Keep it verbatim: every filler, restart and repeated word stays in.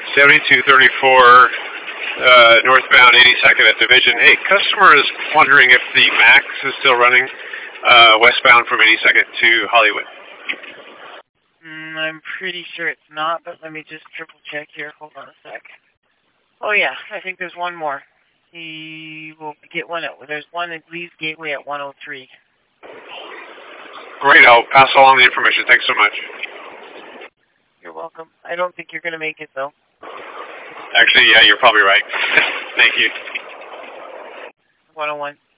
seventy-two thirty-four, uh, northbound eighty-second at Division. Hey, customer is wondering if the MAX is still running uh, westbound from eighty-second to Hollywood. Mm, I'm pretty sure it's not, but let me just triple check here. Hold on a sec. Oh yeah, I think there's one more. He will get one at, there's one at Lee's Gateway at one oh three. Great, I'll pass along the information. Thanks so much. You're welcome. I don't think you're going to make it, though. Actually, yeah, you're probably right. Thank you. one oh one.